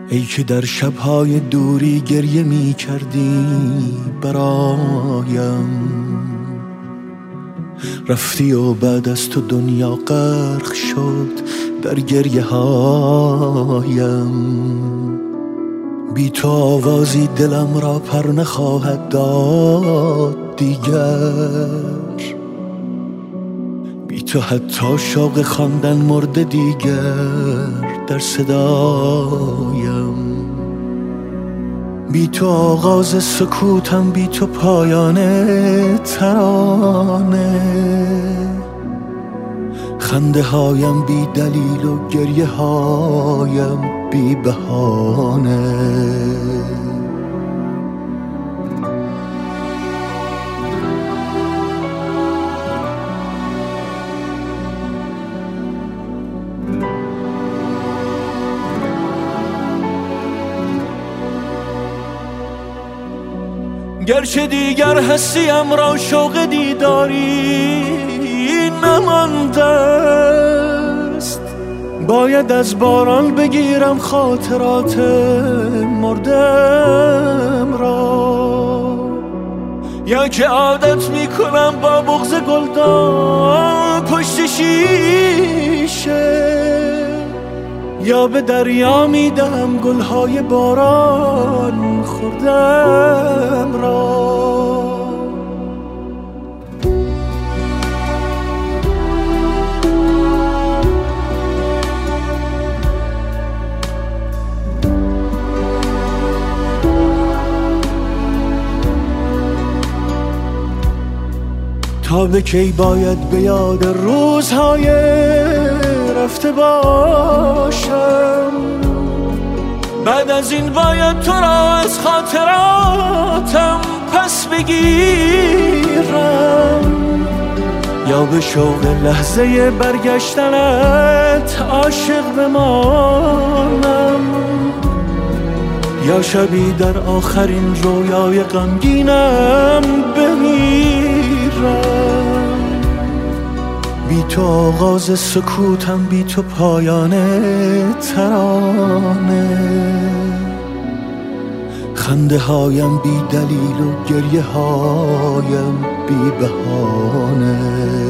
ای که در شبهای دوری گریه می کردی برایم، رفتی و بعد از تو دنیا غرق شد در گریه هایم. بی تو آوازی دلم را پر نخواهد داد دیگر، بی تو حتی شوق خواندن مرده دیگر در صدایم. بی تو آغاز سکوتم، بی تو پایان ترانه، خنده هایم بی دلیل و گریه هایم بی بهانه. گرچه دیگر هستیم را شوق دیداری نمانده است، باید از باران بگیرم خاطرات مردم را، یا که عادت میکنم با بغض گلدان پشت شیشه، یا به دریا میدم گلهای باران خوردم را. تا به کی باید به یاد روزهای رفته باشم، بعد از این باید تو را از خاطراتم پس بگیرم، یا به شوق لحظه برگشتنت عاشق بمانم، یا شبی در آخرین رویای غمگینم بمیرم. بی تو آغاز سکوتم، بی تو پایان ترانه، خنده هایم بی دلیل و گریه هایم بی بهانه.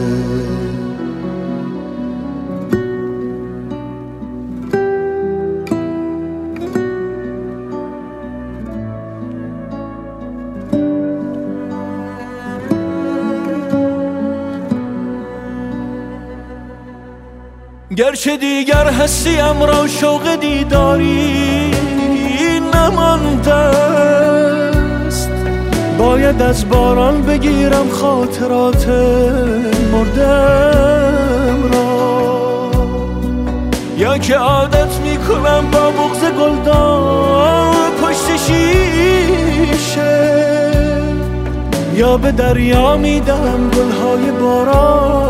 گرچه دیگر هستیم را شوق دیداری نمانده است، باید از باران بگیرم خاطرات مردم را، یا که عادت میکنم با بغض گلدان پشت شیشه، یا به دریا میدم گلهای باران